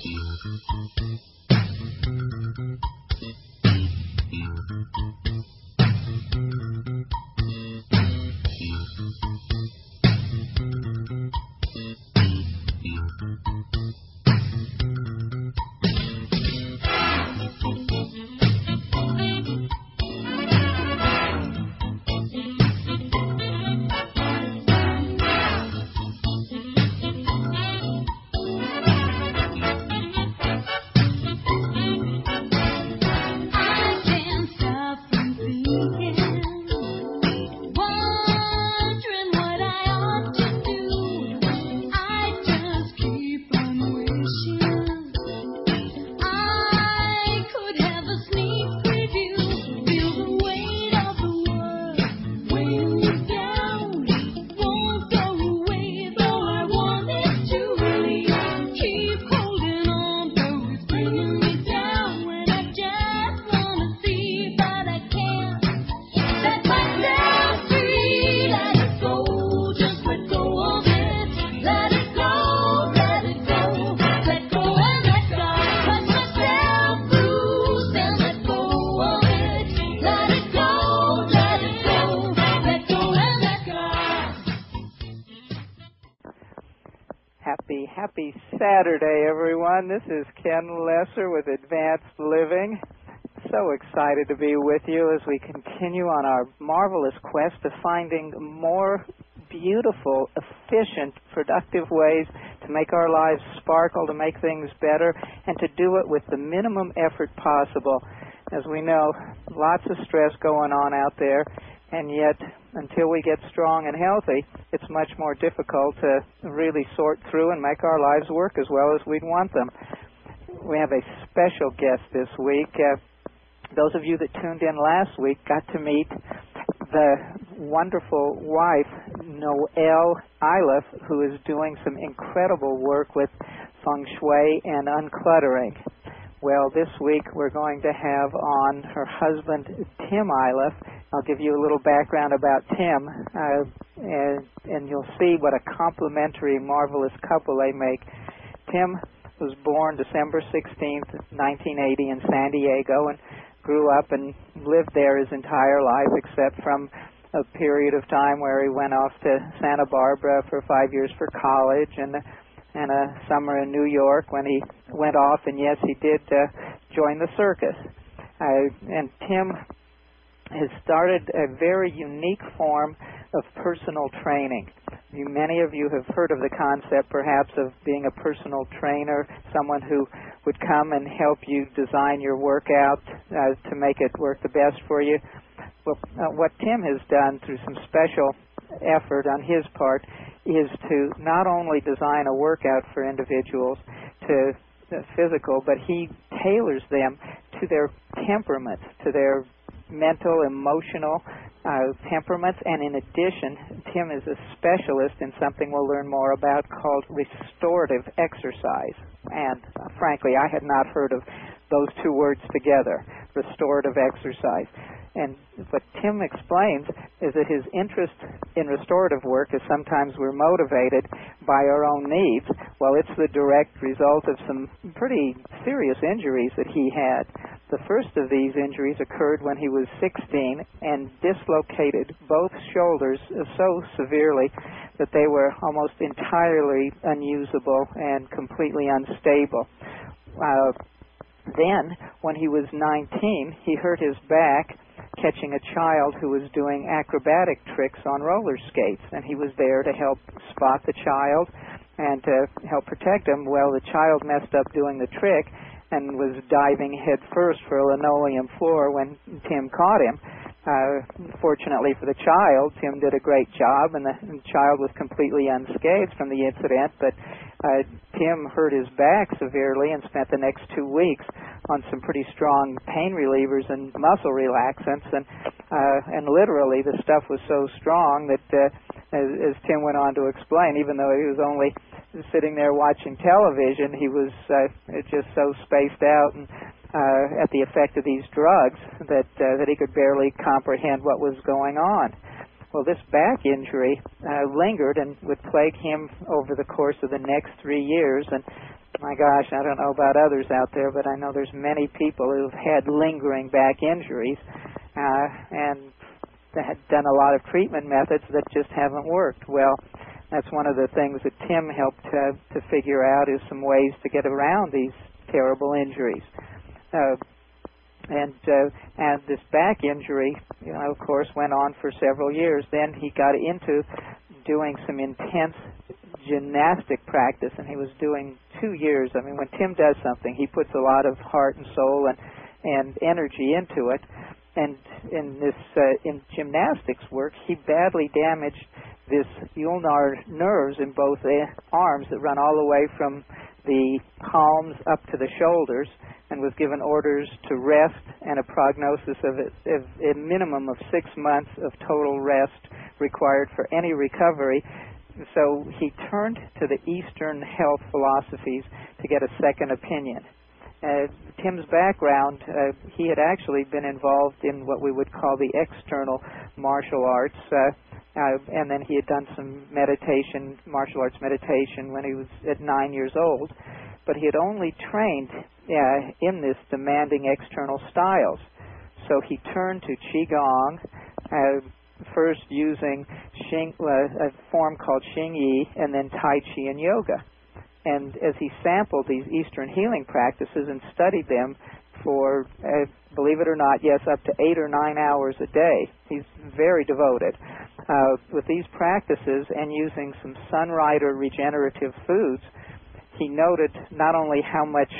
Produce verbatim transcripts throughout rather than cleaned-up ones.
Happy Saturday, everyone. This is Ken Lesser with Advanced Living. So excited to be with you as we continue on our marvelous quest of finding more beautiful, efficient, productive ways to make our lives sparkle, to make things better, and to do it with the minimum effort possible. As we know, lots of stress going on out there, and yet until we get strong and healthy, it's much more difficult to really sort through and make our lives work as well as we'd want them. We have a special guest this week. Uh, those of you that tuned in last week got to meet the wonderful wife, Noelle Iliff, who is doing some incredible work with feng shui and uncluttering. Well, this week we're going to have on her husband, Tim Iliff. I'll give you a little background about Tim, uh, and, and you'll see what a complementary, marvelous couple they make. Tim was born December sixteenth, nineteen eighty in San Diego, and grew up and lived there his entire life, except from a period of time where he went off to Santa Barbara for five years for college, and and a summer in New York when he went off, and yes, he did uh, join the circus. Uh, and Tim has started a very unique form of personal training. You, many of you have heard of the concept, perhaps, of being a personal trainer, someone who would come and help you design your workout uh, to make it work the best for you. Well, uh, what Tim has done through some special effort on his part is to not only design a workout for individuals to uh, physical, but he tailors them to their temperaments, to their mental, emotional uh, temperaments, and in addition, Tim is a specialist in something we'll learn more about called restorative exercise. And uh, frankly, I had not heard of those two words together, restorative exercise. And what Tim explains is that his interest in restorative work is sometimes we're motivated by our own needs. Well, it's the direct result of some pretty serious injuries that he had. The first of these injuries occurred when he was sixteen and dislocated both shoulders so severely that they were almost entirely unusable and completely unstable. Uh, then, when he was nineteen, he hurt his back catching a child who was doing acrobatic tricks on roller skates, and he was there to help spot the child and to help protect him. Well, the child messed up doing the trick and was diving head first for a linoleum floor when Tim caught him. Uh, fortunately for the child, Tim did a great job, and the, and the child was completely unscathed from the incident, but uh, Tim hurt his back severely and spent the next two weeks on some pretty strong pain relievers and muscle relaxants, and uh, and literally the stuff was so strong that, uh, as, as Tim went on to explain, even though he was only sitting there watching television, he was uh, just so spaced out and uh, at the effect of these drugs that uh, that he could barely comprehend what was going on. Well, this back injury uh, lingered and would plague him over the course of the next three years, and My gosh, I don't know about others out there, but I know there's many people who've had lingering back injuries uh, and had done a lot of treatment methods that just haven't worked. Well, that's one of the things that Tim helped uh, to figure out is some ways to get around these terrible injuries. Uh, and uh, and this back injury, you know, of course, went on for several years. Then he got into doing some intense gymnastic practice, and he was doing two years. I mean, when Tim does something, he puts a lot of heart and soul and and energy into it. And in this uh, in gymnastics work, he badly damaged this ulnar nerves in both the arms that run all the way from the palms up to the shoulders, and was given orders to rest and a prognosis of a, of a minimum of six months of total rest required for any recovery. So he turned to the Eastern health philosophies to get a second opinion. Uh, Tim's background, uh, he had actually been involved in what we would call the external martial arts, uh, uh, and then he had done some meditation, martial arts meditation when he was at nine years old, but he had only trained uh, in this demanding external styles. So he turned to Qigong, uh, first using Xing, uh, a form called Xing Yi, and then Tai Chi and yoga. And as he sampled these Eastern healing practices and studied them for, uh, believe it or not, yes, up to eight or nine hours a day, he's very devoted. Uh, with these practices and using some Sunrider regenerative foods, he noted not only how much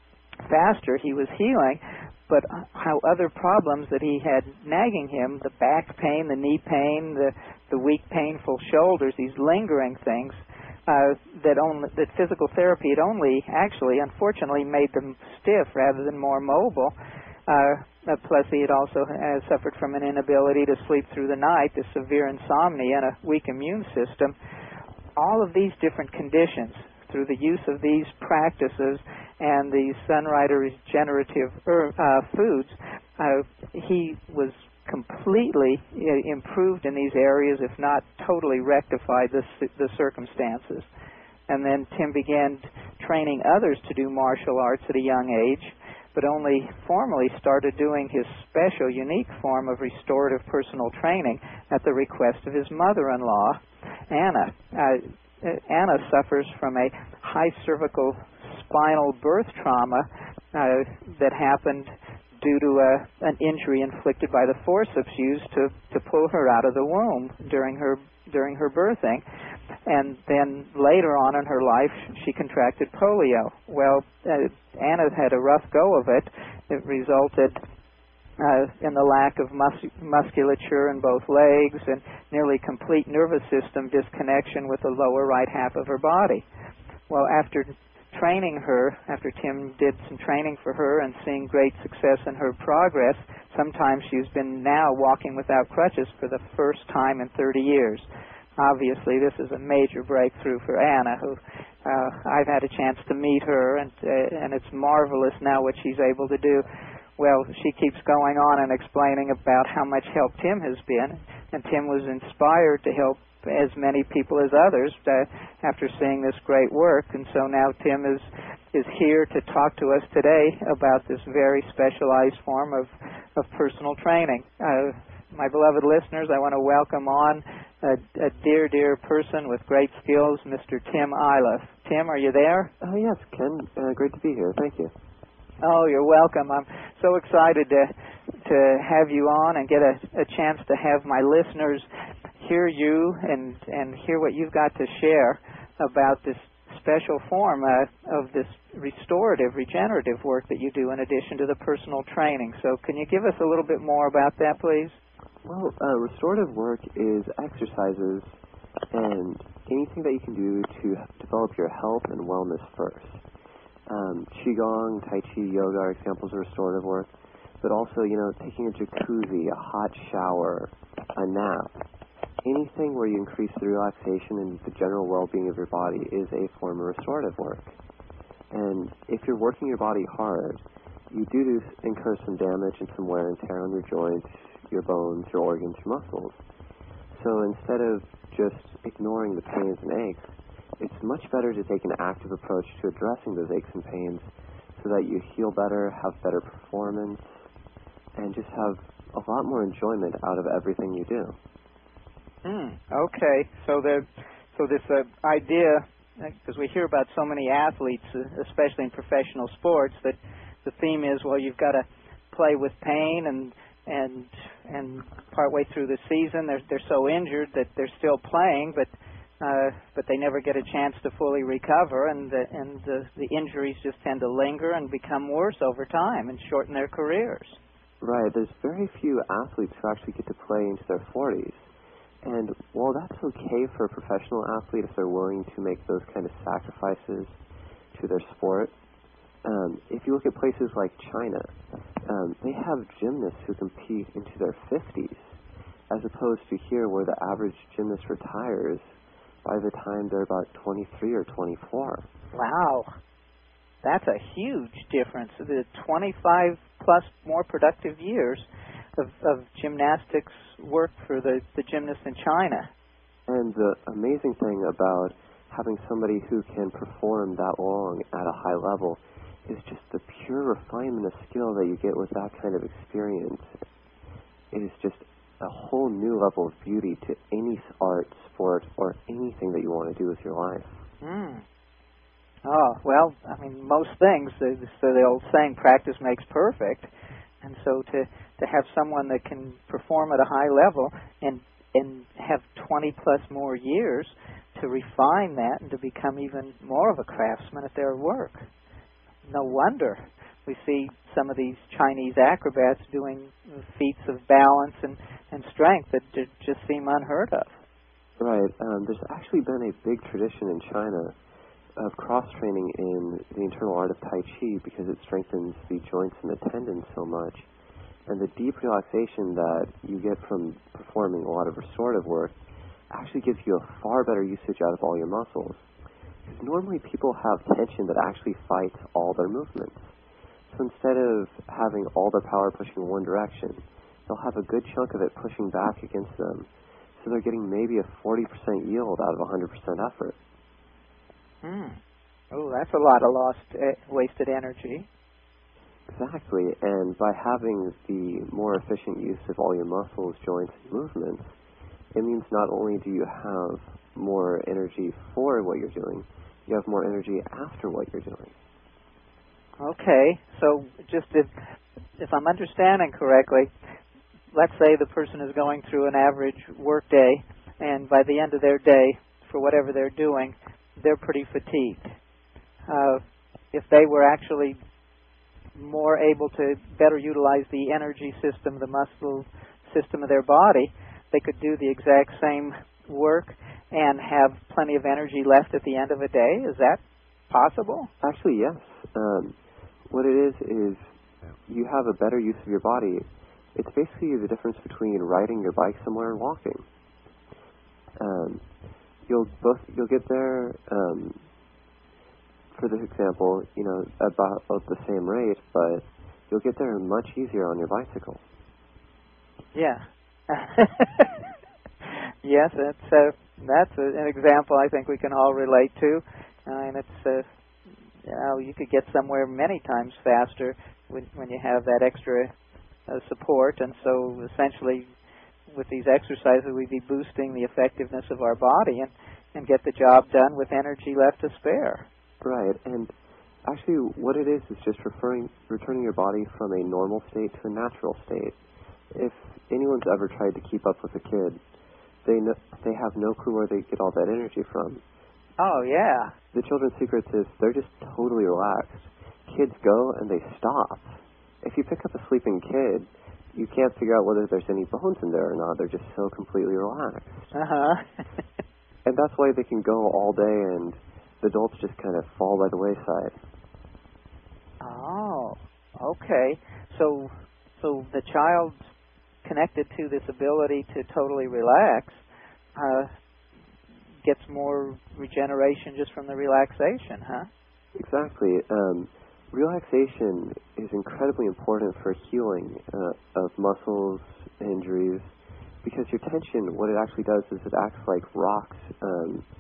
faster he was healing, but how other problems that he had nagging him, the back pain, the knee pain, the, the weak, painful shoulders, these lingering things, Uh, that only that physical therapy had only actually, unfortunately, made them stiff rather than more mobile. Uh, plus, he had also uh, suffered from an inability to sleep through the night, a severe insomnia, and a weak immune system. All of these different conditions, through the use of these practices and the Sunrider regenerative er, uh, foods, uh, he was completely improved in these areas, if not totally rectified the, the circumstances. And then Tim began training others to do martial arts at a young age, but only formally started doing his special, unique form of restorative personal training at the request of his mother-in-law, Anna. Uh, Anna suffers from a high cervical spinal birth trauma uh, that happened due to a, an injury inflicted by the forceps used to, to pull her out of the womb during her during her birthing. And then later on in her life, she contracted polio. Well, uh, Anna had a rough go of it. It resulted uh, in the lack of mus- musculature in both legs and nearly complete nervous system disconnection with the lower right half of her body. Well, after training her, after Tim did some training for her and seeing great success in her progress, sometimes she's been now walking without crutches for the first time in thirty years. Obviously, this is a major breakthrough for Anna, who uh, I've had a chance to meet her, and uh, and it's marvelous now what she's able to do. Well, she keeps going on and explaining about how much help Tim has been, and Tim was inspired to help as many people as others uh, after seeing this great work. And so now Tim is is here to talk to us today about this very specialized form of, of personal training. Uh, my beloved listeners, I want to welcome on a, a dear, dear person with great skills, Mister Tim Iliff. Tim, are you there? Oh, yes, Ken. Uh, great to be here. Thank you. Oh, you're welcome. I'm so excited to to have you on and get a, a chance to have my listeners hear you and, and hear what you've got to share about this special form uh, of this restorative, regenerative work that you do in addition to the personal training. So can you give us a little bit more about that, please? Well, uh, restorative work is exercises and anything that you can do to develop your health and wellness first. Um, Qigong, Tai Chi, yoga are examples of restorative work, but also, you know, taking a jacuzzi, a hot shower, a nap. Anything where you increase the relaxation and the general well-being of your body is a form of restorative work. And if you're working your body hard, you do, do incur some damage and some wear and tear on your joints, your bones, your organs, your muscles. So instead of just ignoring the pains and aches, it's much better to take an active approach to addressing those aches and pains so that you heal better, have better performance, and just have a lot more enjoyment out of everything you do. Hmm. Okay. So the so this uh, idea, because we hear about so many athletes, especially in professional sports, that the theme is, well, you've got to play with pain, and and and partway through the season, they're they're so injured that they're still playing, but uh, but they never get a chance to fully recover, and the, and the, the injuries just tend to linger and become worse over time and shorten their careers. Right. There's very few athletes who actually get to play into their forties. And while that's okay for a professional athlete if they're willing to make those kind of sacrifices to their sport, um, if you look at places like China, um, they have gymnasts who compete into their fifties, as opposed to here where the average gymnast retires by the time they're about twenty-three or twenty-four. Wow. That's a huge difference. The twenty-five plus more productive years of, of gymnastics work for the, the gymnasts in China. And the amazing thing about having somebody who can perform that long at a high level is just the pure refinement of skill that you get with that kind of experience. It is just a whole new level of beauty to any art, sport, or anything that you want to do with your life. Mm. Oh, well, I mean, most things, so the old saying, practice makes perfect. And so to, to have someone that can perform at a high level and and have twenty plus more years to refine that and to become even more of a craftsman at their work. No wonder we see some of these Chinese acrobats doing feats of balance and, and strength that just seem unheard of. Right. Um, there's actually been a big tradition in China of cross-training in the internal art of Tai Chi because it strengthens the joints and the tendons so much. And the deep relaxation that you get from performing a lot of restorative work actually gives you a far better usage out of all your muscles. Because normally people have tension that actually fights all their movements. So instead of having all their power pushing in one direction, they'll have a good chunk of it pushing back against them. So they're getting maybe a forty percent yield out of one hundred percent effort. Hmm. Oh, that's a lot of lost, uh, wasted energy. Exactly, and by having the more efficient use of all your muscles, joints, and movements, it means not only do you have more energy for what you're doing, you have more energy after what you're doing. Okay, so just if, if I'm understanding correctly, let's say the person is going through an average work day, and by the end of their day, for whatever they're doing, they're pretty fatigued. Uh, if they were actually more able to better utilize the energy system, the muscle system of their body, they could do the exact same work and have plenty of energy left at the end of a day. Is that possible? Actually, yes. Um, what it is is you have a better use of your body. It's basically the difference between riding your bike somewhere and walking. Um, you'll both you'll get there. Um, For this example, you know, about, about the same rate, but you'll get there much easier on your bicycle. Yeah. Yes, that's uh, that's a, an example I think we can all relate to. Uh, and it's uh, you know, you could get somewhere many times faster when when you have that extra uh, support. And so essentially, with these exercises, we'd be boosting the effectiveness of our body and and get the job done with energy left to spare. Right, and actually what it is is just referring, returning your body from a normal state to a natural state. If anyone's ever tried to keep up with a kid, they no, they have no clue where they get all that energy from. Oh, yeah. The children's secret is they're just totally relaxed. Kids go and they stop. If you pick up a sleeping kid, you can't figure out whether there's any bones in there or not. They're just so completely relaxed. Uh-huh. And that's why they can go all day and the adults just kind of fall by the wayside. Oh, okay. So, so the child connected to this ability to totally relax uh, gets more regeneration just from the relaxation, huh? Exactly. Um, relaxation is incredibly important for healing uh, of muscles, injuries, because your tension, what it actually does is it acts like rocks um,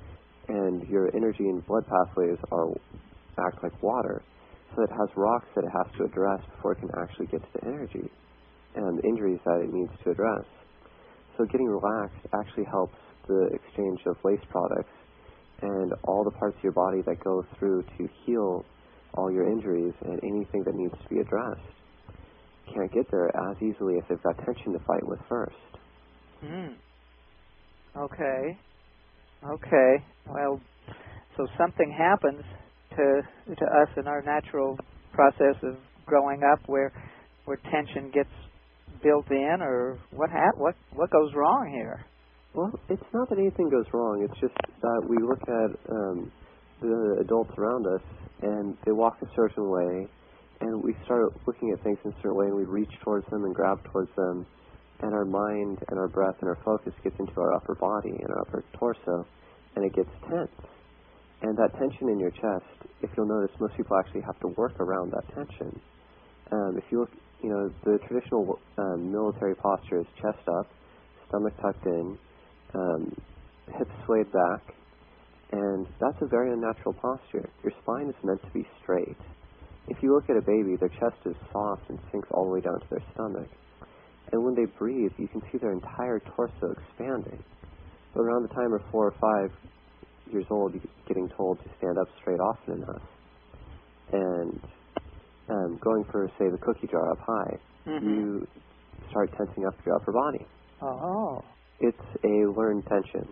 and your energy and blood pathways are act like water. So it has rocks that it has to address before it can actually get to the energy and injuries that it needs to address. So getting relaxed actually helps the exchange of waste products and all the parts of your body that go through to heal all your injuries and anything that needs to be addressed. Can't get there as easily if they've got tension to fight with first. Hmm. Okay. Okay. Well, so something happens to to us in our natural process of growing up where where tension gets built in, or what ha- what what goes wrong here? Well, it's not that anything goes wrong. It's just that we look at um, the adults around us, and they walk a certain way, and we start looking at things in a certain way, and we reach towards them and grab towards them, and our mind and our breath and our focus gets into our upper body and our upper torso, and it gets tense. And that tension in your chest, if you'll notice, most people actually have to work around that tension. Um, if you look, you know, the traditional um, military posture is chest up, stomach tucked in, um, hips swayed back, and that's a very unnatural posture. Your spine is meant to be straight. If you look at a baby, their chest is soft and sinks all the way down to their stomach. And when they breathe, you can see their entire torso expanding. But around the time of four or five years old, you're getting told to stand up straight often enough. And um, going for, say, the cookie jar up high, mm-hmm. you start tensing up your upper body. Oh. It's a learned tension.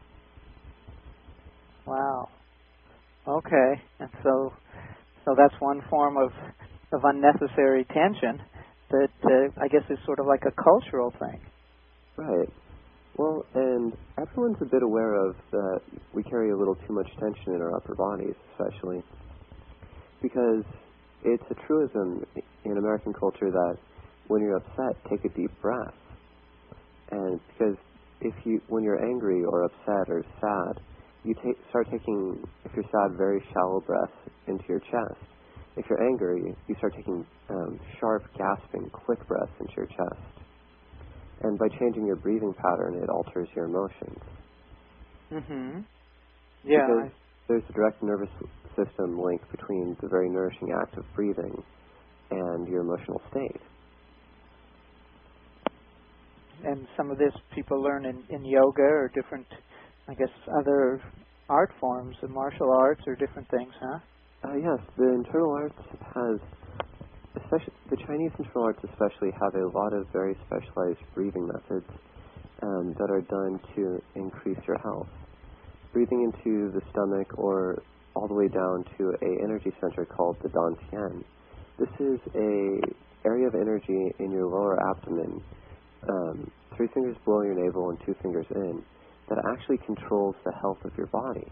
Wow. Okay. And so so that's one form of, of unnecessary tension that uh, I guess is sort of like a cultural thing. Right. Well, and everyone's a bit aware of that we carry a little too much tension in our upper bodies, especially, because it's a truism in American culture that when you're upset, take a deep breath. And because if you, when you're angry or upset or sad, you take, start taking, if you're sad, very shallow breaths into your chest. If you're angry, you start taking um, sharp, gasping, quick breaths into your chest. And by changing your breathing pattern, it alters your emotions. Mm-hmm. Yeah. Because there's a direct nervous system link between the very nourishing act of breathing and your emotional state. And some of this people learn in, in yoga or different, I guess, other art forms, the martial arts or different things, huh? Uh, yes, the internal arts has, especially the Chinese internal arts especially, have a lot of very specialized breathing methods um, that are done to increase your health. Breathing into the stomach or all the way down to a energy center called the Dantian. This is a area of energy in your lower abdomen, um, three fingers below your navel and two fingers in, that actually controls the health of your body.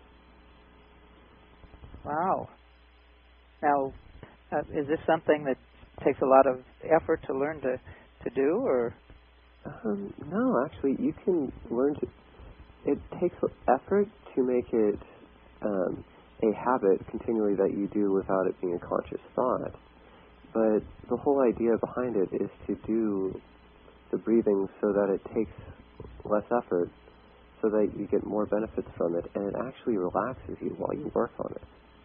Wow. Now, uh, is this something that takes a lot of effort to learn to, to do, or? Um, no, actually, you can learn to. It takes effort to make it um, a habit continually that you do without it being a conscious thought. But the whole idea behind it is to do the breathing so that it takes less effort, so that you get more benefits from it, and it actually relaxes you while you work on it.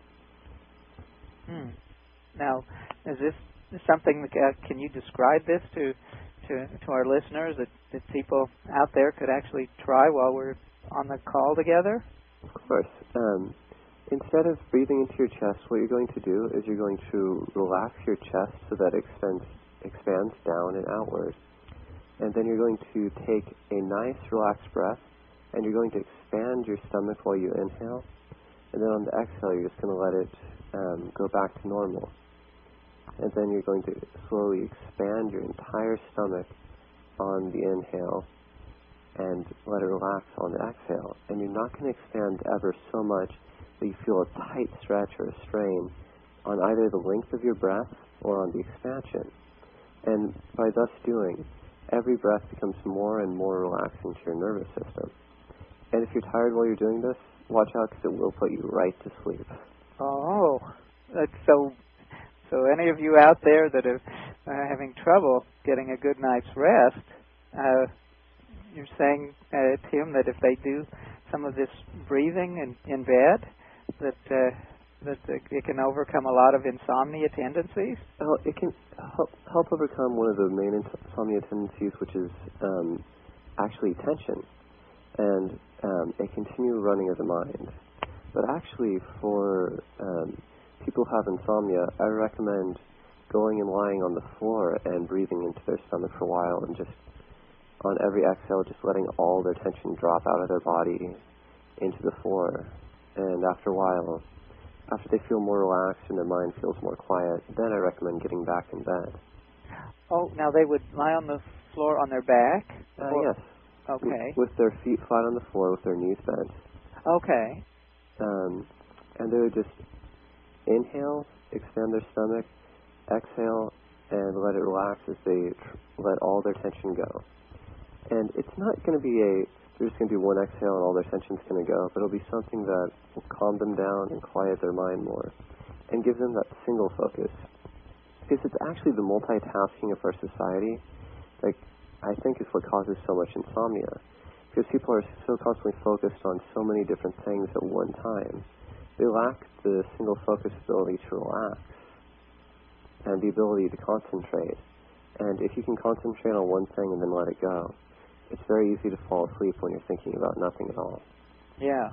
Hmm. Now, is this something, uh, can you describe this to, to to our listeners, that, that people out there could actually try while we're on the call together? Of course. Um, instead of breathing into your chest, what you're going to do is you're going to relax your chest so that it extends, expands down and outward. And then you're going to take a nice relaxed breath, and you're going to expand your stomach while you inhale. And then on the exhale, you're just going to let it um, go back to normal. And then you're going to slowly expand your entire stomach on the inhale and let it relax on the exhale. And you're not going to expand ever so much that you feel a tight stretch or a strain on either the length of your breath or on the expansion. And by thus doing, every breath becomes more and more relaxing to your nervous system. And if you're tired while you're doing this, watch out, because it will put you right to sleep. Oh, that's so. So any of you out there that are uh, having trouble getting a good night's rest, uh, you're saying, uh, Tim, that if they do some of this breathing in, in bed that uh, that it can overcome a lot of insomnia tendencies? Well, it can help, help overcome one of the main insomnia tendencies, which is um, actually tension and um, a continual running of the mind. But actually, for um, people who have insomnia, I recommend going and lying on the floor and breathing into their stomach for a while, and just on every exhale, just letting all their tension drop out of their body into the floor. And after a while, after they feel more relaxed and their mind feels more quiet, then I recommend getting back in bed. Oh, now they would lie on the floor on their back? Uh, or? Yes. Okay. With, with their feet flat on the floor, with their knees bent. Okay. Um, and they would just inhale, expand their stomach, exhale, and let it relax as they tr- let all their tension go. And it's not going to be a, they're just going to do one exhale and all their tension's going to go, but it'll be something that will calm them down and quiet their mind more and give them that single focus. Because it's actually the multitasking of our society, like, I think is what causes so much insomnia. Because people are so constantly focused on so many different things at one time. They lack the single focus ability to relax and the ability to concentrate. And if you can concentrate on one thing and then let it go, it's very easy to fall asleep when you're thinking about nothing at all. Yeah.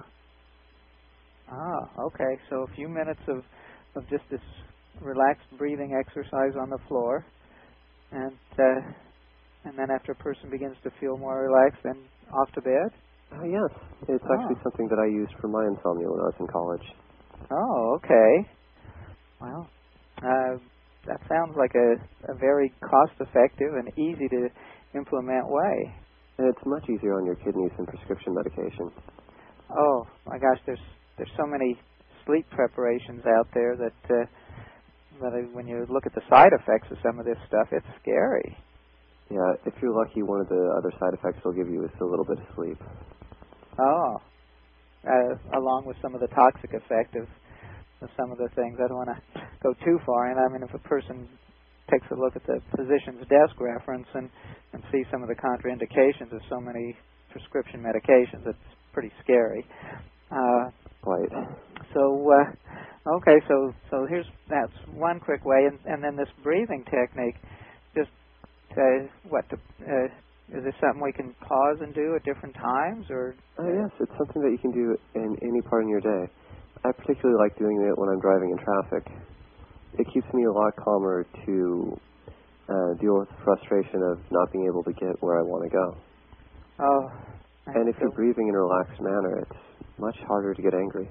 Ah, okay. So a few minutes of, of just this relaxed breathing exercise on the floor, and uh, and then after a person begins to feel more relaxed, then off to bed? Uh, yes. It's oh. actually something that I used for my insomnia when I was in college. Oh, okay. Well, uh, that sounds like a, a very cost-effective and easy to implement way. And it's much easier on your kidneys than prescription medication. Oh, my gosh, there's there's so many sleep preparations out there that, uh, that I, when you look at the side effects of some of this stuff, it's scary. Yeah, if you're lucky, one of the other side effects they'll give you is a little bit of sleep. Oh, uh, along with some of the toxic effect of, of some of the things. I don't want to go too far in. I mean, if a person takes a look at the physician's desk reference and, and sees some of the contraindications of so many prescription medications, it's pretty scary. Uh, Quite. So, uh, okay, so so here's that's one quick way, and, and then this breathing technique. Just uh, what to, uh, is this something we can pause and do at different times, or? Uh, yes, it's something that you can do in any part in your day. I particularly like doing it when I'm driving in traffic. It keeps me a lot calmer to uh, deal with the frustration of not being able to get where I want to go. Oh. And if you're breathing in a relaxed manner, it's much harder to get angry.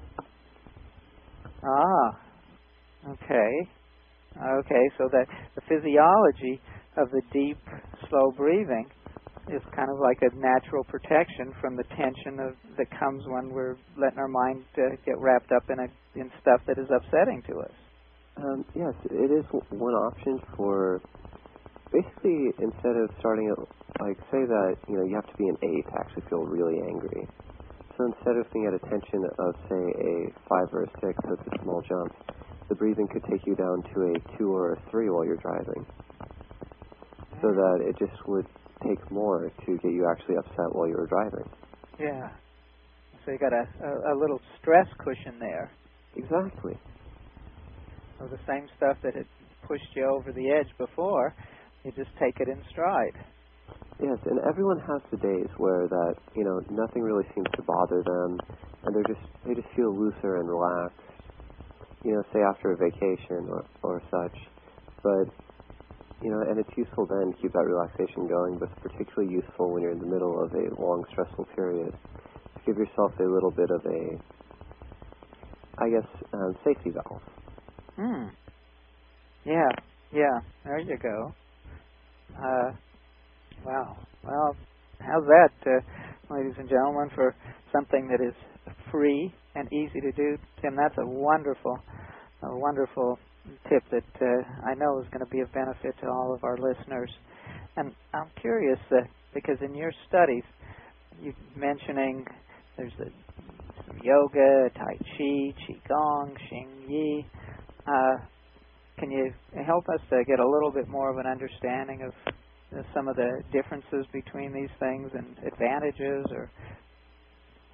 Ah, okay. Okay, so that the physiology of the deep, slow breathing is kind of like a natural protection from the tension of, that comes when we're letting our mind uh, get wrapped up in a, in stuff that is upsetting to us. Um, yes, it is one option for basically instead of starting at, like, say that, you know, you have to be an eight to actually feel really angry. So instead of being at a tension of, say, a five or a six, so it's a small jump, the breathing could take you down to a two or a three while you're driving. So that it just would take more to get you actually upset while you were driving. Yeah. So you got a, a, a little stress cushion there. Exactly. So the same stuff that had pushed you over the edge before, you just take it in stride. Yes, and everyone has the days where that, you know, nothing really seems to bother them, and they're just, they just feel looser and relaxed, you know, say after a vacation or, or such. But, you know, and it's useful then to keep that relaxation going, but it's particularly useful when you're in the middle of a long, stressful period. To give yourself a little bit of a, I guess, um, safety valve. Hmm. Yeah, yeah, there you go. Uh, wow. Well, how's that, uh, ladies and gentlemen, for something that is free and easy to do? Tim, that's a wonderful, a wonderful tip that uh, I know is going to be of benefit to all of our listeners. And I'm curious, uh, because in your studies, you're mentioning there's the some yoga, Tai Chi, Qigong, Xing Yi. Uh, can you help us to get a little bit more of an understanding of uh, some of the differences between these things and advantages? Or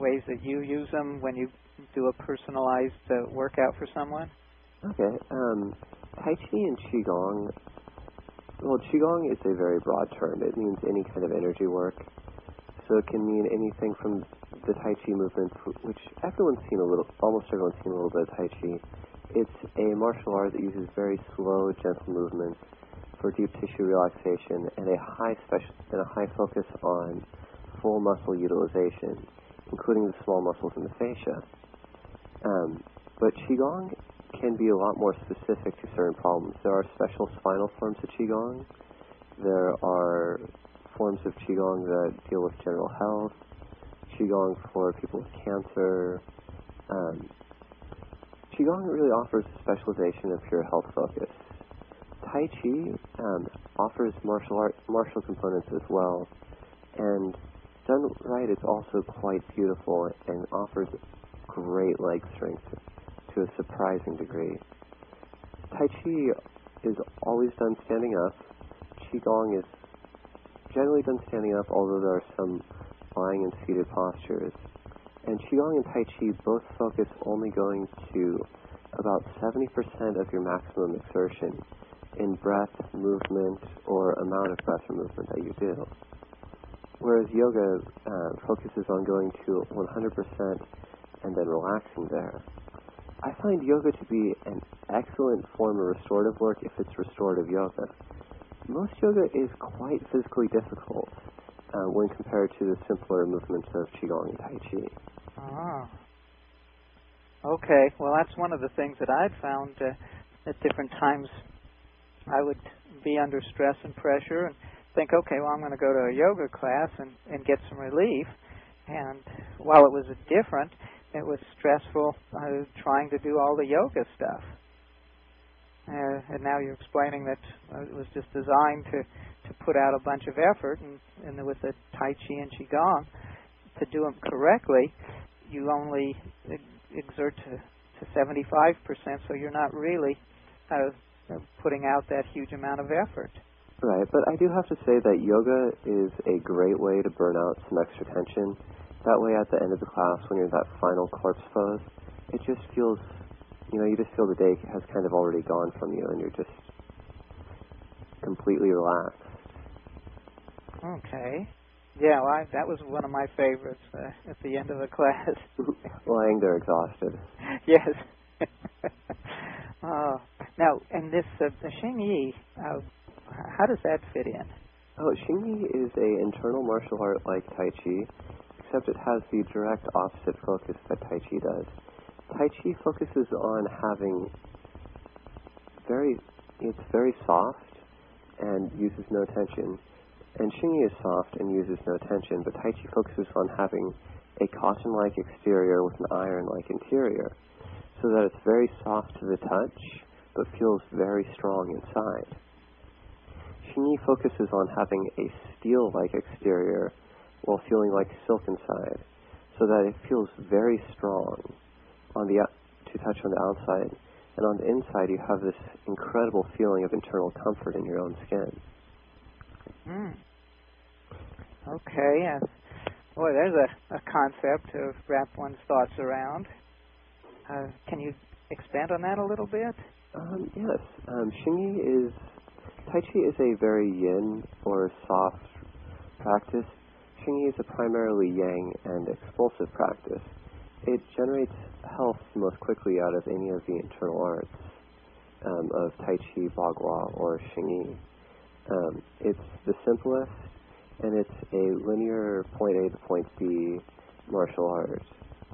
ways that you use them when you do a personalized uh, workout for someone? Okay. Um, Tai Chi and Qigong, well, Qigong is a very broad term. It means any kind of energy work. So it can mean anything from the Tai Chi movement, which everyone's seen a little, almost everyone's seen a little bit of Tai Chi. It's a martial art that uses very slow, gentle movements for deep tissue relaxation and a high special and a high focus on full muscle utilization, including the small muscles in the fascia. Um, but Qigong can be a lot more specific to certain problems. There are special spinal forms of Qigong. There are forms of Qigong that deal with general health, Qigong for people with cancer. Um, Qigong really offers a specialization of pure health focus. Tai Chi um, offers martial art, martial components as well, and done right, it's also quite beautiful and offers great leg strength to a surprising degree. Tai Chi is always done standing up. Qigong is generally done standing up, although there are some lying and seated postures. And Qigong and Tai Chi both focus only going to about seventy percent of your maximum exertion in breath, movement, or amount of breath or movement that you do. Whereas yoga uh, focuses on going to one hundred percent and then relaxing there. I find yoga to be an excellent form of restorative work if it's restorative yoga. Most yoga is quite physically difficult uh, when compared to the simpler movements of Qigong and Tai Chi. Ah. Okay, well that's one of the things that I'd found uh, at different times. I would be under stress and pressure and think, okay, well I'm going to go to a yoga class and, and get some relief. And while it was different, it was stressful uh, trying to do all the yoga stuff. Uh, and now you're explaining that uh, it was just designed to, to put out a bunch of effort, and, and with the Tai Chi and Qigong, to do them correctly, you only exert to, to seventy-five percent, so you're not really uh, putting out that huge amount of effort. Right, but I do have to say that yoga is a great way to burn out some extra tension. That way at the end of the class, when you're in that final corpse pose, it just feels, you know, you just feel the day has kind of already gone from you and you're just completely relaxed. Okay. Yeah, well, I, that was one of my favorites uh, at the end of the class. Lying there exhausted. Yes. uh, now, and this uh, the Xing Yi, uh, how does that fit in? Oh, Xing Yi is a internal martial art like Tai Chi, except it has the direct opposite focus that Tai Chi does. Tai Chi focuses on having very, it's very soft and uses no tension. And Xing Yi is soft and uses no tension, but Tai Chi focuses on having a cotton-like exterior with an iron-like interior, so that it's very soft to the touch, but feels very strong inside. Xing Yi focuses on having a steel-like exterior while feeling like silk inside, so that it feels very strong on the to touch on the outside, and on the inside you have this incredible feeling of internal comfort in your own skin. Mm. Okay, and boy, there's a, a concept to wrap one's thoughts around. Uh, can you expand on that a little bit? Um, yes, um, Xing Yi is, Tai Chi is a very yin or soft practice. Xing Yi is a primarily yang and explosive practice. It generates health most quickly out of any of the internal arts um, of Tai Chi, Bagua, or Xing Yi. Um, it's the simplest, and it's a linear point A to point B martial art.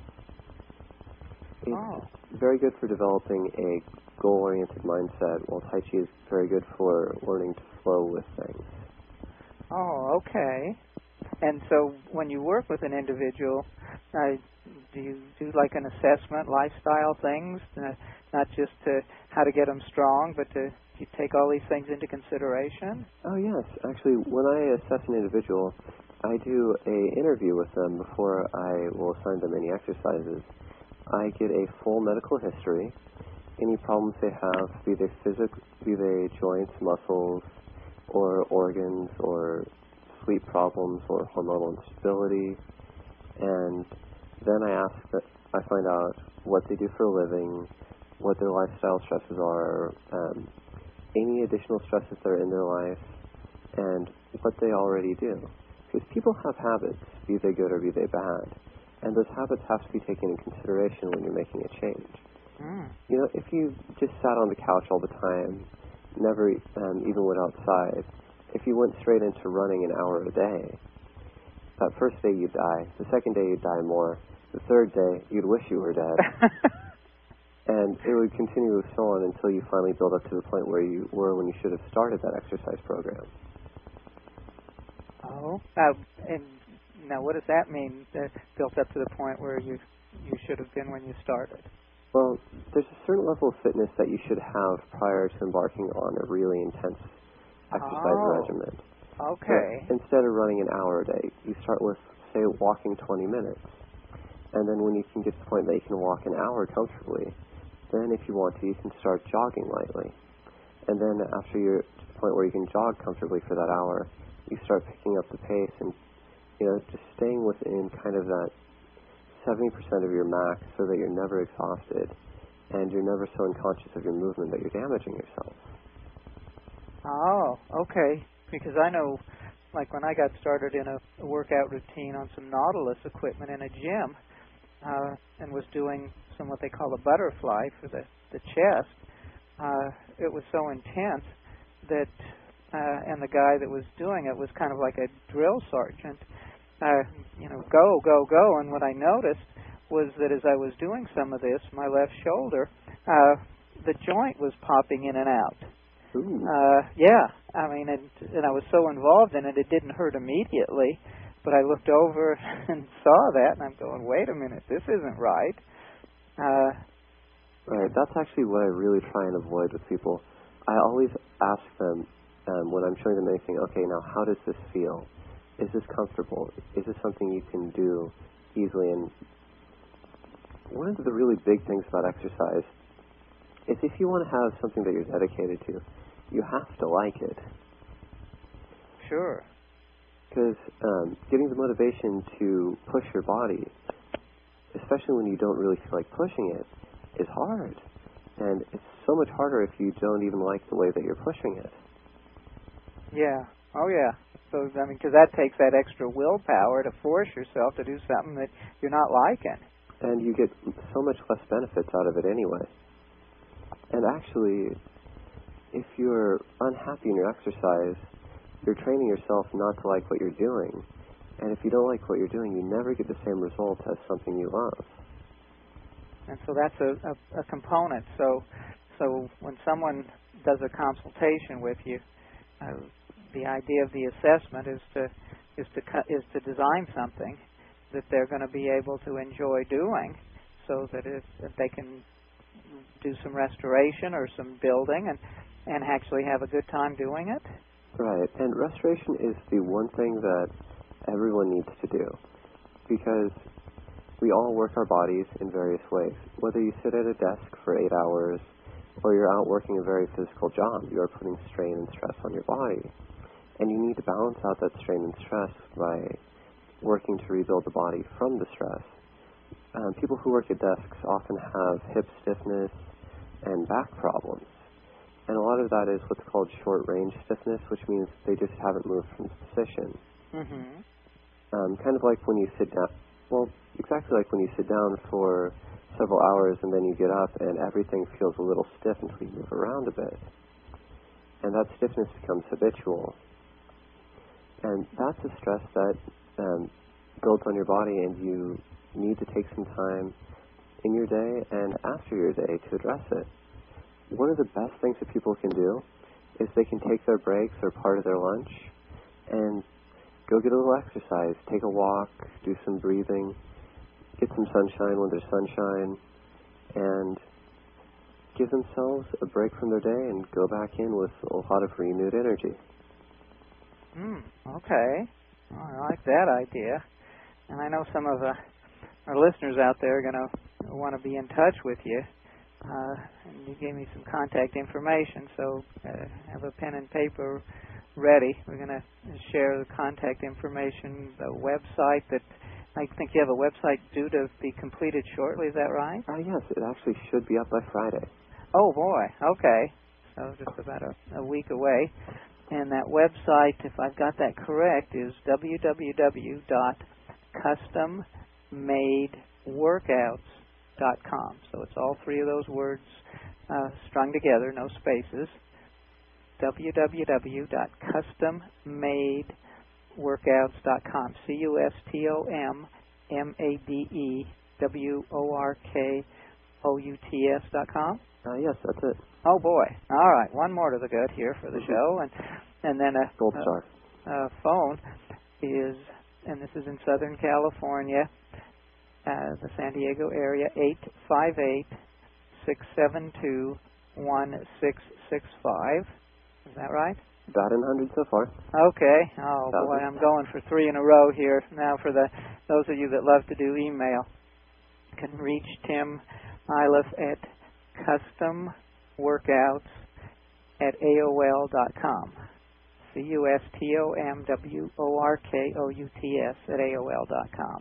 It's oh. very good for developing a goal-oriented mindset, while Tai Chi is very good for learning to flow with things. Oh, okay. And so when you work with an individual, uh, do you do like an assessment, lifestyle things, uh, not just to how to get them strong, but to you take all these things into consideration? Oh, yes. Actually, when I assess an individual, I do a interview with them before I will assign them any exercises. I get a full medical history, any problems they have, be they physic, be they joints, muscles, or organs, or sleep problems, or hormonal instability, and Then I ask that I find out what they do for a living, what their lifestyle stresses are, um, any additional stresses that are in their life, and what they already do. Because people have habits, be they good or be they bad, and those habits have to be taken in consideration when you're making a change. Mm. You know, if you just sat on the couch all the time, never um, even went outside, if you went straight into running an hour a day, that first day you'd die, the second day you'd die more, the third day you'd wish you were dead. And it would continue so on until you finally build up to the point where you were when you should have started that exercise program. Oh, uh, and now what does that mean, uh, built up to the point where you you should have been when you started? Well, there's a certain level of fitness that you should have prior to embarking on a really intense exercise oh, regimen. Okay. So instead of running an hour a day, you start with, say, walking twenty minutes. And then when you can get to the point that you can walk an hour comfortably, then if you want to, you can start jogging lightly. And then after you're to the point where you can jog comfortably for that hour, you start picking up the pace and, you know, just staying within kind of that seventy percent of your max so that you're never exhausted and you're never so unconscious of your movement that you're damaging yourself. Oh, okay. Because I know, like when I got started in a, a workout routine on some Nautilus equipment in a gym, uh, and was doing some what they call a butterfly for the, the chest, uh, it was so intense that, uh, and the guy that was doing it was kind of like a drill sergeant, uh, you know, go, go, go. And what I noticed was that as I was doing some of this, my left shoulder, uh, the joint was popping in and out. Ooh. Uh, yeah, I mean, and, and I was so involved in it, it didn't hurt immediately, but I looked over and saw that, and I'm going, wait a minute, this isn't right. Uh, right, that's actually what I really try and avoid with people. I always ask them, um, when I'm showing them anything, okay, now how does this feel? Is this comfortable? Is this something you can do easily? And one of the really big things about exercise is if you want to have something that you're dedicated to, you have to like it. Sure. Because um, getting the motivation to push your body, especially when you don't really feel like pushing it, is hard. And it's so much harder if you don't even like the way that you're pushing it. Yeah. Oh, yeah. So, I mean, because that takes that extra willpower to force yourself to do something that you're not liking. And you get so much less benefits out of it anyway. And actually, if you're unhappy in your exercise, you're training yourself not to like what you're doing. And if you don't like what you're doing, you never get the same result as something you love. And so that's a, a, a component. So, so when someone does a consultation with you, uh, the idea of the assessment is to is to is to design something that they're going to be able to enjoy doing, so that if, if they can do some restoration or some building and and actually have a good time doing it. Right, and restoration is the one thing that everyone needs to do, because we all work our bodies in various ways. Whether you sit at a desk for eight hours or you're out working a very physical job, you are putting strain and stress on your body. And you need to balance out that strain and stress by working to rebuild the body from the stress. Um, people who work at desks often have hip stiffness and back problems. And a lot of that is what's called short-range stiffness, which means they just haven't moved from position. Mm-hmm. Um, kind of like when you sit down, well, exactly like when you sit down for several hours and then you get up and everything feels a little stiff until you move around a bit. And that stiffness becomes habitual. And that's a stress that um, builds on your body, and you need to take some time in your day and after your day to address it. One of the best things that people can do is they can take their breaks or part of their lunch and go get a little exercise, take a walk, do some breathing, get some sunshine when there's sunshine, and give themselves a break from their day and go back in with a lot of renewed energy. Hmm. Okay. Well, I like that idea. And I know some of uh, our listeners out there are going to want to be in touch with you. Uh, and you gave me some contact information, so uh, have a pen and paper ready. We're going to share the contact information, the website that I think you have a website due to be completed shortly. Is that right? Uh, yes, it actually should be up by Friday. Oh, boy. Okay. So just about a, a week away. And that website, if I've got that correct, is w w w dot custom made workouts dot com. So it's all three of those words uh, strung together, no spaces. w w w dot custom made workouts dot com. C U S T O M M A D E W O R K O U T S dot com. Uh, yes, that's it. Oh, boy. All right. One more to the good here for the mm-hmm. show. And and then a, Gold Star. a, a phone is, and this is in Southern California, uh, the San Diego area, eight five eight, six seven two, one six six five. Is that right? About in hundred so far. Okay. Oh, Thousand. boy, I'm going for three in a row here. Now, for the those of you that love to do email, you can reach Tim Iliff at customworkouts at A O L dot com. C U S T O M W O R K O U T S at A O L dot com.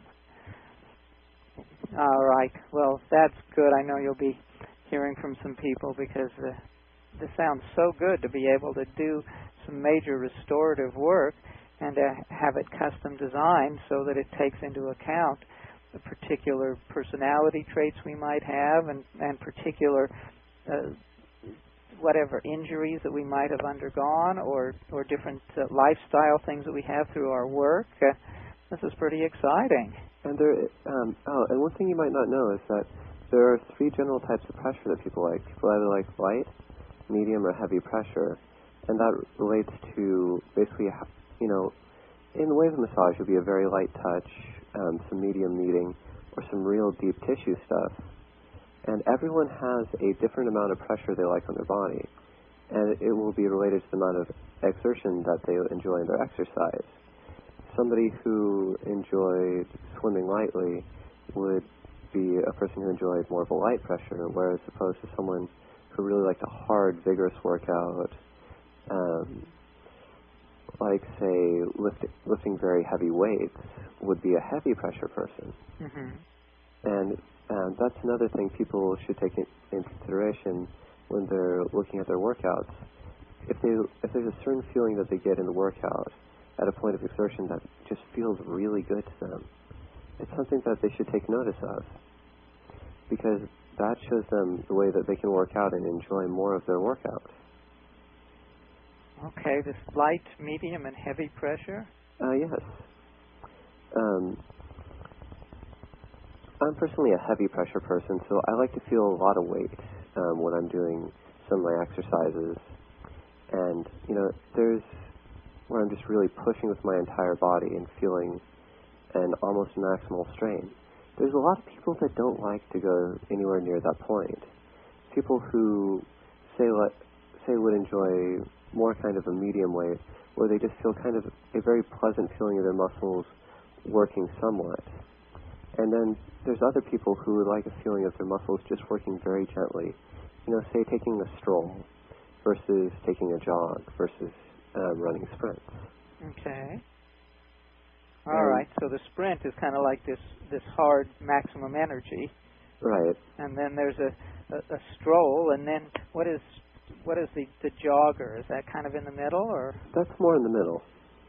All right. Well, that's good. I know you'll be hearing from some people because uh, this sounds so good to be able to do some major restorative work and to have it custom designed so that it takes into account the particular personality traits we might have and, and particular uh, whatever injuries that we might have undergone or, or different uh, lifestyle things that we have through our work. Uh, this is pretty exciting. And there, um, oh, and one thing you might not know is that there are three general types of pressure that people like. People either like light, medium, or heavy pressure. And that relates to basically, you know, in the way of a massage, it would be a very light touch, um, some medium kneading, or some real deep tissue stuff. And everyone has a different amount of pressure they like on their body. And it will be related to the amount of exertion that they enjoy in their exercise. Somebody who enjoyed swimming lightly would be a person who enjoyed more of a light pressure, whereas opposed to someone who really liked a hard, vigorous workout, um, like, say, lift, lifting very heavy weights, would be a heavy pressure person. Mm-hmm. And um, that's another thing people should take in, in consideration when they're looking at their workouts. If they if there's a certain feeling that they get in the workout at a point of exertion that just feels really good to them, it's something that they should take notice of, because that shows them the way that they can work out and enjoy more of their workout. Okay, this light, medium, and heavy pressure? Uh, yes. Um, I'm personally a heavy pressure person, so I like to feel a lot of weight um, when I'm doing some of my exercises. And, you know, there's where I'm just really pushing with my entire body and feeling an almost maximal strain. There's a lot of people that don't like to go anywhere near that point. People who say let, say would enjoy more kind of a medium weight, where they just feel kind of a very pleasant feeling of their muscles working somewhat. And then there's other people who would like a feeling of their muscles just working very gently. You know, say taking a stroll versus taking a jog versus um, running sprints. Okay. All um, right. So the sprint is kind of like this, this hard maximum energy. Right. And then there's a, a, a stroll, and then what is what is the, the jogger? Is that kind of in the middle, or? That's more in the middle.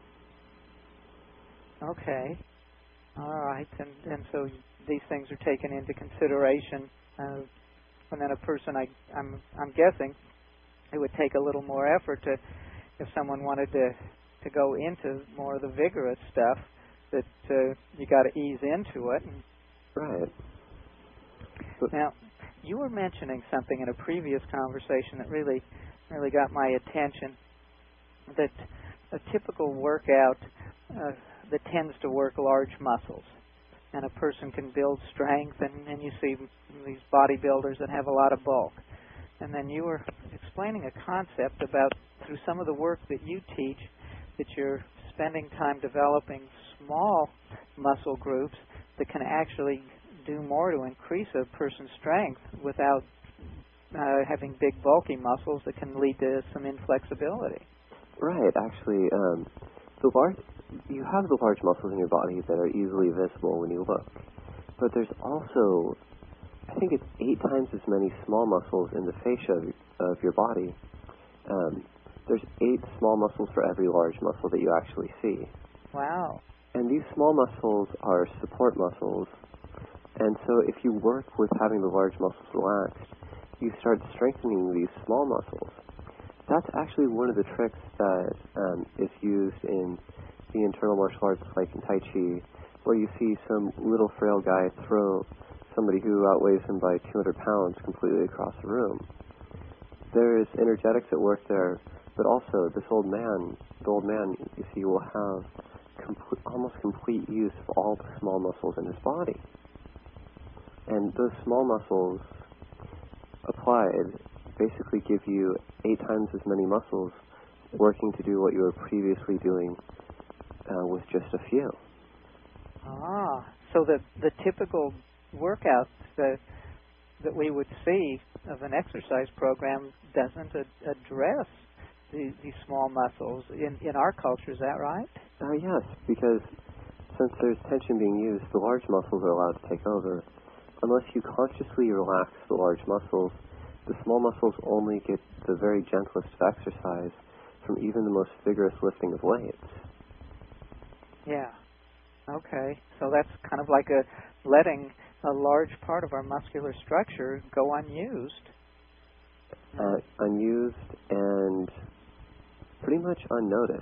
Okay. All right. And and so these things are taken into consideration. Uh, and then a person, I, I'm I'm guessing, it would take a little more effort to, if someone wanted to to go into more of the vigorous stuff, that uh, you got to ease into it. Right. But now, you were mentioning something in a previous conversation that really, really got my attention. That a typical workout uh, that tends to work large muscles, and a person can build strength, and, and you see these bodybuilders that have a lot of bulk. And then you were explaining a concept about, through some of the work that you teach, that you're spending time developing small muscle groups that can actually do more to increase a person's strength without uh, having big, bulky muscles that can lead to some inflexibility. Right. Actually, um, the large you have the large muscles in your body that are easily visible when you look, but there's also, I think it's eight times as many small muscles in the fascia of, of your body. Um, there's eight small muscles for every large muscle that you actually see. Wow. And these small muscles are support muscles, and so if you work with having the large muscles relaxed, you start strengthening these small muscles. That's actually one of the tricks that um, is used in the internal martial arts, like in Tai Chi, where you see some little frail guy throw somebody who outweighs him by two hundred pounds completely across the room. There is energetics at work there, but also this old man, the old man, you see, will have complete, almost complete use of all the small muscles in his body. And those small muscles applied basically give you eight times as many muscles working to do what you were previously doing uh, with just a few. Ah, so the the typical workouts that that we would see of an exercise program doesn't ad- address the, these small muscles in, in our culture. Is that right? Uh, yes, because since there's tension being used, the large muscles are allowed to take over. Unless you consciously relax the large muscles, the small muscles only get the very gentlest of exercise from even the most vigorous lifting of weights. Yeah. Okay. So that's kind of like a letting a large part of our muscular structure go unused. Uh, unused and pretty much unnoticed.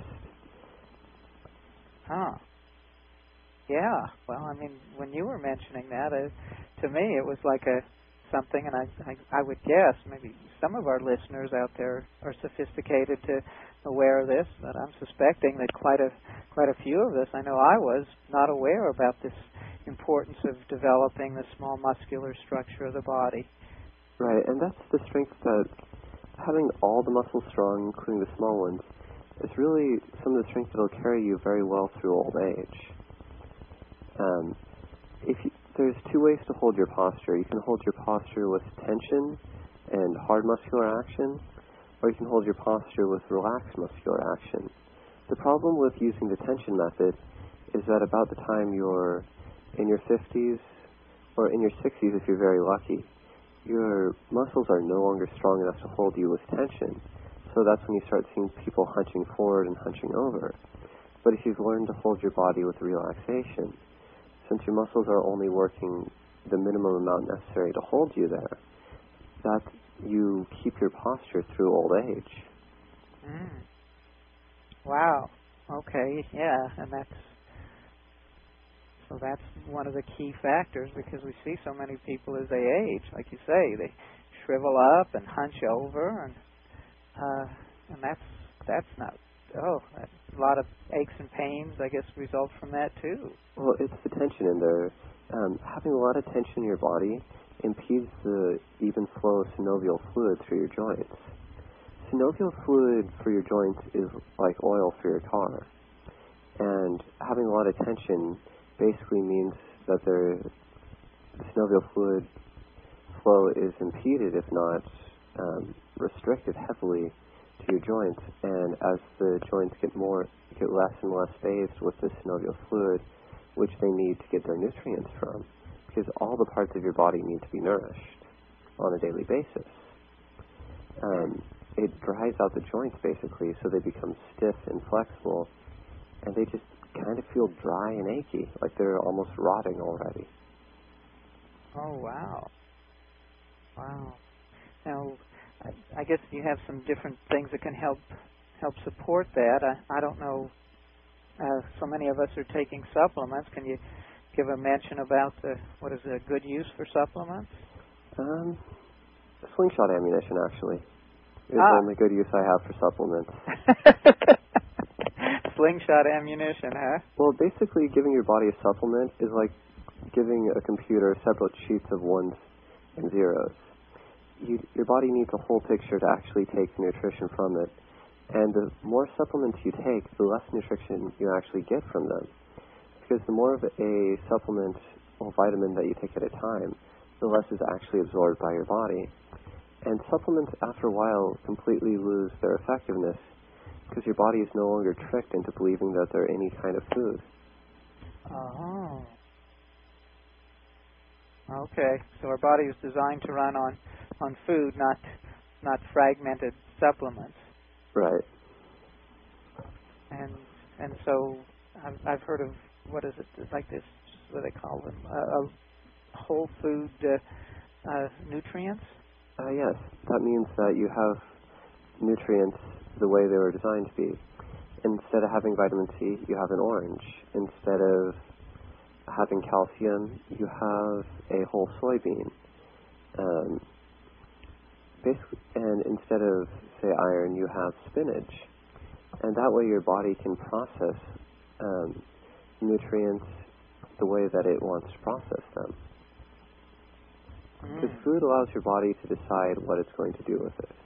Huh. Yeah. Well, I mean, when you were mentioning that, it, to me, it was like a something, and I, I, I would guess maybe some of our listeners out there are sophisticated to aware of this, but I'm suspecting that quite a quite a few of us, I know I was, not aware about this importance of developing the small muscular structure of the body. Right, and that's the strength that having all the muscles strong, including the small ones, is really some of the strength that will carry you very well through old age. Um, if you, there's two ways to hold your posture. You can hold your posture with tension and hard muscular action, or you can hold your posture with relaxed muscular action. The problem with using the tension method is that about the time you're in your fifties, or in your sixties if you're very lucky, your muscles are no longer strong enough to hold you with tension. So that's when you start seeing people hunching forward and hunching over. But if you've learned to hold your body with relaxation, since your muscles are only working the minimum amount necessary to hold you there, that you keep your posture through old age. Mm. Wow. Okay. Yeah, and that's so that's one of the key factors, because we see so many people as they age, like you say, they shrivel up and hunch over, and uh, and that's that's not. Oh, a lot of aches and pains, I guess, result from that too. Well, it's the tension in there. Um, having a lot of tension in your body impedes the even flow of synovial fluid through your joints. Synovial fluid for your joints is like oil for your car. And having a lot of tension basically means that the synovial fluid flow is impeded, if not um, restricted heavily to your joints. And as the joints get more, get less and less bathed with the synovial fluid, which they need to get their nutrients from, because all the parts of your body need to be nourished on a daily basis. Um, it dries out the joints, basically, so they become stiff and flexible, and they just kind of feel dry and achy, like they're almost rotting already. Oh, wow. Wow. Now, I, I guess you have some different things that can help help support that. I, I don't know, uh, so many of us are taking supplements. Can you give a mention about the, what is a good use for supplements? Um, slingshot ammunition, actually, is ah. the only good use I have for supplements. Slingshot ammunition, huh? Well, basically, giving your body a supplement is like giving a computer separate sheets of ones and zeros. You, your body needs a whole picture to actually take nutrition from it. And the more supplements you take, the less nutrition you actually get from them. Because the more of a supplement or vitamin that you take at a time, the less is actually absorbed by your body. And supplements, after a while, completely lose their effectiveness because your body is no longer tricked into believing that they're any kind of food. Oh. Okay, so our body is designed to run on, on food, not not fragmented supplements. Right. And and so I've, I've heard of, what is it, like this, what do they call them, uh, uh, whole food uh, uh, nutrients? Uh, yes, that means that you have nutrients the way they were designed to be. Instead of having vitamin C, you have an orange. Instead of having calcium, you have a whole soybean. Um, basically, and instead of, say, iron, you have spinach. And that way your body can process um, nutrients the way that it wants to process them. Because Mm. food allows your body to decide what it's going to do with it.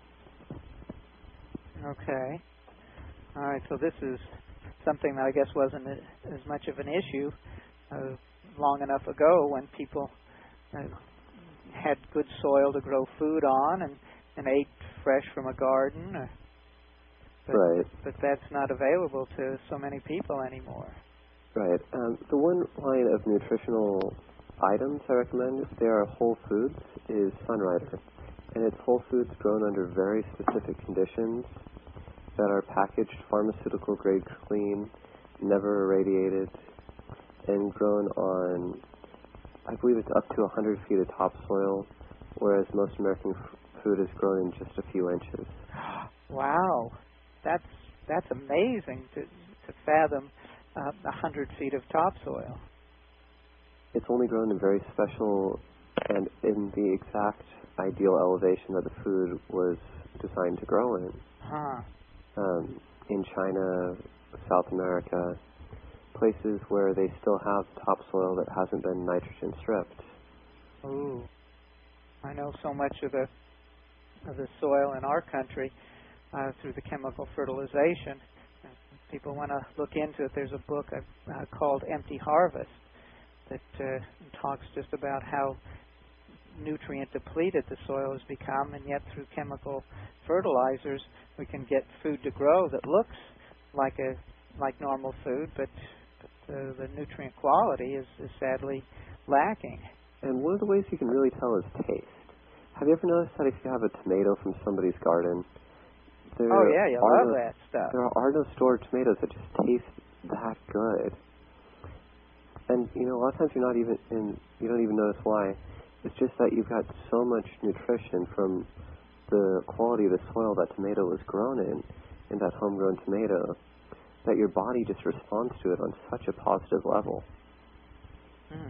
Okay. All right, so this is something that I guess wasn't as much of an issue uh, long enough ago when people uh, had good soil to grow food on and, and ate fresh from a garden. Or, but, Right. but that's not available to so many people anymore. Right. Um, the one line of nutritional items I recommend, if they are whole foods, is Sunrider. And it's whole foods grown under very specific conditions that are packaged pharmaceutical grade clean, never irradiated, and grown on, I believe it's up to one hundred feet of topsoil, whereas most American f- food is grown in just a few inches. Wow, that's that's amazing to to fathom uh, one hundred feet of topsoil. It's only grown in very special and in the exact ideal elevation that the food was designed to grow in. Huh. Um, in China, South America, places where they still have topsoil that hasn't been nitrogen stripped. Ooh, I know so much of the of the soil in our country uh, through the chemical fertilization. If people want to look into it, there's a book uh, called Empty Harvest that uh, talks just about how nutrient depleted the soil has become, and yet through chemical fertilizers we can get food to grow that looks like a like normal food, but, but uh, the nutrient quality is, is sadly lacking. And one of the ways you can really tell is taste. Have you ever noticed that if you have a tomato from somebody's garden, there Oh yeah, you are love no, that stuff. there are no stored tomatoes that just taste that good. And you know, a lot of times you're not even in, you don't even notice why. It's just that you've got so much nutrition from the quality of the soil that tomato was grown in, in that homegrown tomato, that your body just responds to it on such a positive level. Mm.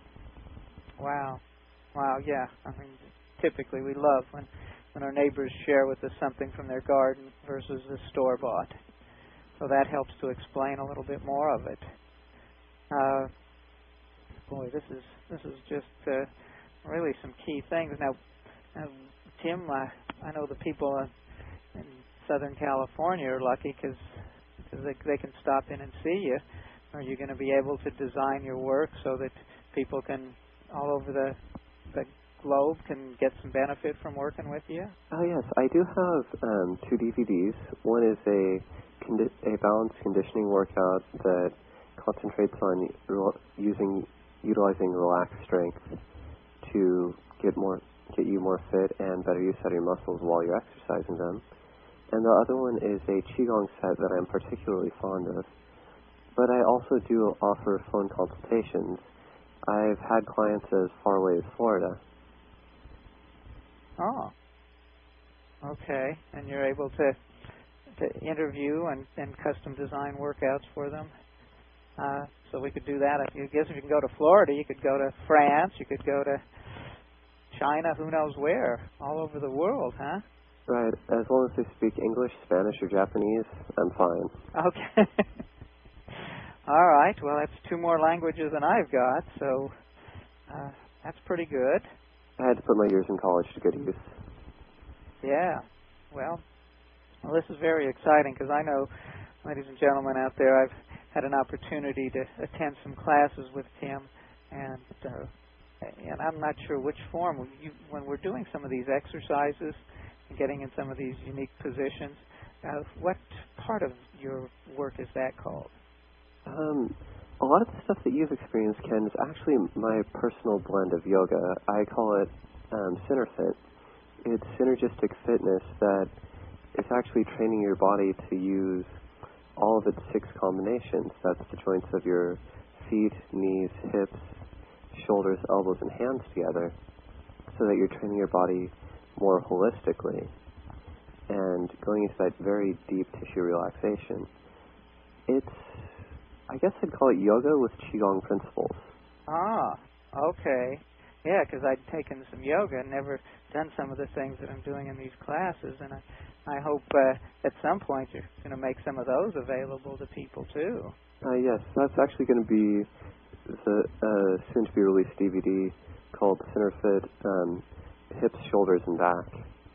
Wow. Wow, yeah. I mean, typically we love when, when our neighbors share with us something from their garden versus the store-bought. So that helps to explain a little bit more of it. Uh, boy, this is this is just uh, really some key things. Now, uh, Tim, uh, I know the people in, in Southern California are lucky because they, they can stop in and see you. Are you going to be able to design your work so that people can, all over the, the globe, can get some benefit from working with you? Oh yes, I do have um, two D V Ds. One is a, condi- a balanced conditioning workout that concentrates on re- using utilizing relaxed strength to get more get you more fit and better use out of your muscles while you're exercising them. And the other one is a Qigong set that I'm particularly fond of. But I also do offer phone consultations. I've had clients as far away as Florida. Oh. Okay. And you're able to to interview and, and custom design workouts for them? Uh, so we could do that. I guess if you can go to Florida, you could go to France, you could go to China, who knows where, all over the world, huh? Right. As long as they speak English, Spanish, or Japanese, I'm fine. Okay. All right. Well, that's two more languages than I've got, so uh, that's pretty good. I had to put my years in college to good use. Yeah. Well, well this is very exciting because I know, ladies and gentlemen out there, I've had an opportunity to attend some classes with Tim, and uh, and I'm not sure which form. When, you, when we're doing some of these exercises and getting in some of these unique positions, Uh, what part of your work is that called? Um, a lot of the stuff that you've experienced, Ken, is actually my personal blend of yoga. I call it um, SynerFit. It's synergistic fitness that is actually training your body to use all of its six combinations. That's the joints of your feet, knees, hips, shoulders, elbows, and hands together, so that you're training your body more holistically and going into that very deep tissue relaxation. It's, I guess I'd call it yoga with Qigong principles. Ah, okay. Yeah, because I'd taken some yoga and never done some of the things that I'm doing in these classes, and I, I hope uh, at some point you're going to make some of those available to people too. Uh, yes, that's actually going to be the uh, soon-to-be-released D V D called SynerFit um, Hips, Shoulders, and Back.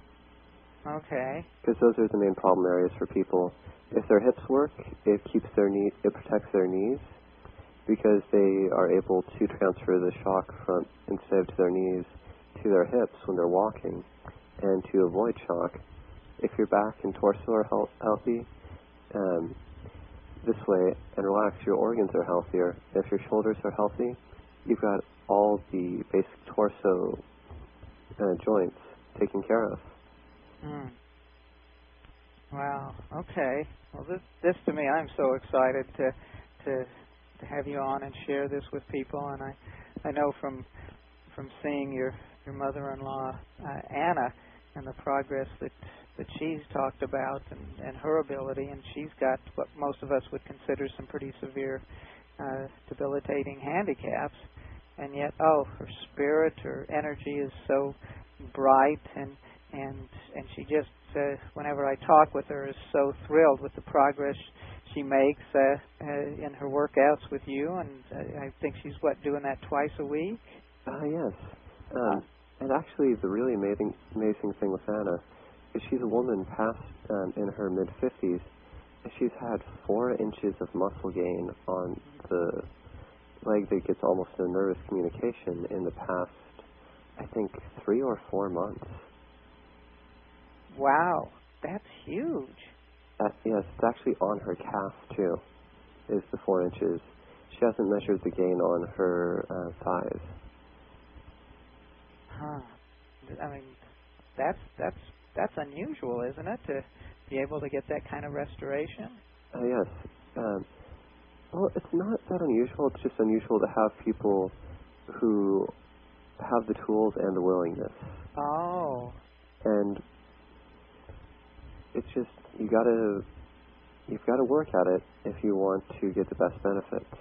Okay. Because those are the main problem areas for people. If their hips work, it keeps their knee, it protects their knees, because they are able to transfer the shock from instead of to their knees to their hips when they're walking, and to avoid shock. If your back and torso are health, healthy, um, this way, and relax, your organs are healthier. If your shoulders are healthy, you've got all the basic torso uh, joints taken care of. Mm. Wow. Okay. Well, this, this to me, I'm so excited to to to have you on and share this with people. And I, I know from from seeing your your mother-in-law uh, Anna and the progress that that she's talked about and, and her ability, and she's got what most of us would consider some pretty severe uh, debilitating handicaps, and yet, oh, her spirit, her energy is so bright, and and and she just, uh, whenever I talk with her, is so thrilled with the progress she makes uh, uh, in her workouts with you, and uh, I think she's, what, doing that twice a week? Uh, yes. Um, and actually, the really amazing, amazing thing with Anna is she's a woman past um, in her mid-fifties, and she's had four inches of muscle gain on the leg that gets almost a nervous communication in the past, I think, three or four months. Wow, that's huge. Uh, yes, it's actually on her calf, too, is the four inches. She hasn't measured the gain on her uh, thighs. Huh. I mean, that's that's that's unusual, isn't it, to be able to get that kind of restoration? Uh, yes. Um, well, it's not that unusual. It's just unusual to have people who have the tools and the willingness. Oh. And it's just, you gotta, you've got to work at it if you want to get the best benefits.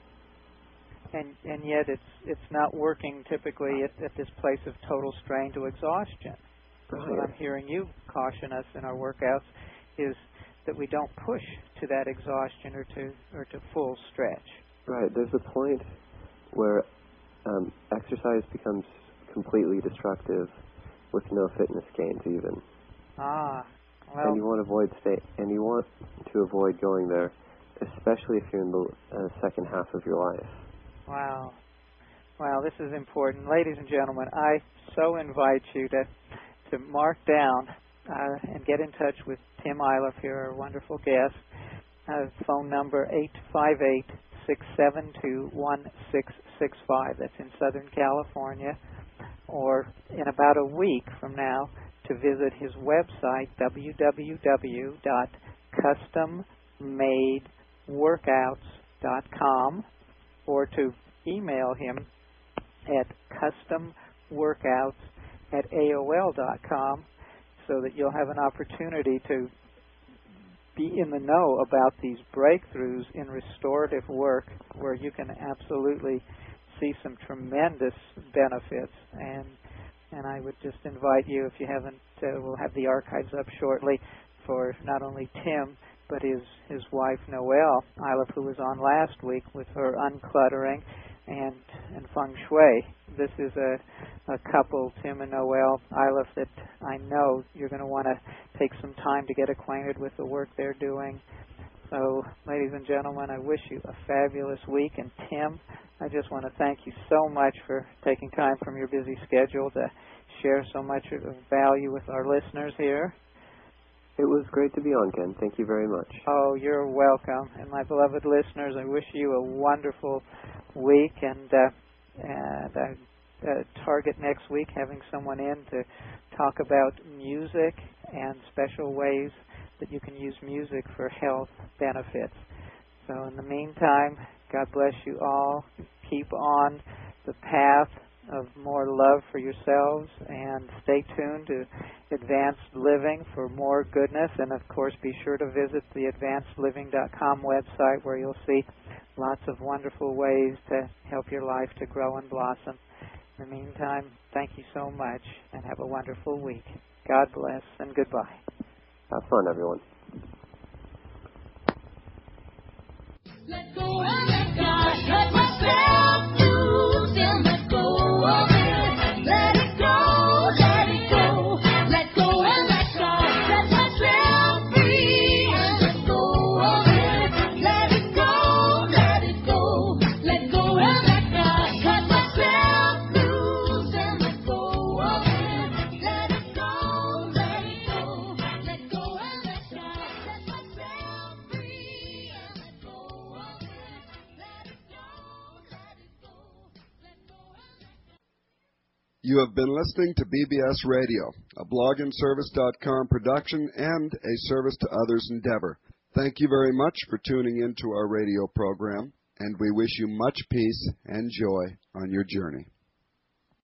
And and yet it's it's not working typically at, at this place of total strain to exhaustion. Right. What I'm hearing you caution us in our workouts is that we don't push to that exhaustion or to or to full stretch. Right. There's a point where um, exercise becomes completely destructive with no fitness gains even. Ah, well. And you want to avoid stay, and you want to avoid going there, especially if you're in the uh, second half of your life. Wow. Wow, this is important. Ladies and gentlemen, I so invite you to to mark down uh, and get in touch with Tim Iliffe here, our wonderful guest. Uh, phone number eight five eight, six seven two, one six six five. That's in Southern California. Or in about a week from now, to visit his website, w w w dot custom made workouts dot com, or to email him at customworkouts at A O L dot com, so that you'll have an opportunity to be in the know about these breakthroughs in restorative work, where you can absolutely see some tremendous benefits. And and I would just invite you, if you haven't, uh, we'll have the archives up shortly for not only Tim, but his his wife Noelle Iliffe, who was on last week with her uncluttering and and feng shui. This is a, a couple, Tim and Noelle Iliffe, that I know you're going to want to take some time to get acquainted with the work they're doing. So, ladies and gentlemen, I wish you a fabulous week. And Tim, I just want to thank you so much for taking time from your busy schedule to share so much of value with our listeners here. It was great to be on, Ken. Thank you very much. Oh, you're welcome. And my beloved listeners, I wish you a wonderful week, and uh, and I uh, target next week having someone in to talk about music and special ways that you can use music for health benefits. So in the meantime, God bless you all. Keep on the path of more love for yourselves, and stay tuned to Advanced Living for more goodness. And of course, be sure to visit the advanced living dot com website, where you'll see lots of wonderful ways to help your life to grow and blossom. In the meantime, thank you so much, and have a wonderful week. God bless, and goodbye. Have fun, everyone. Let go and let God, let myself loose and let go of it. Let it go, let it go. Let go and let God, set myself free and let go of it. Let it go, let it go. Let go and let God, cut myself loose and let go of it. Let it go, let it go. Let go and let God, set myself free and let go of it. Let it go, let it go. Let go and let God. You have been listening to B B S Radio, a blog and service dot com production and a service to others endeavor. Thank you very much for tuning into our radio program, and we wish you much peace and joy on your journey.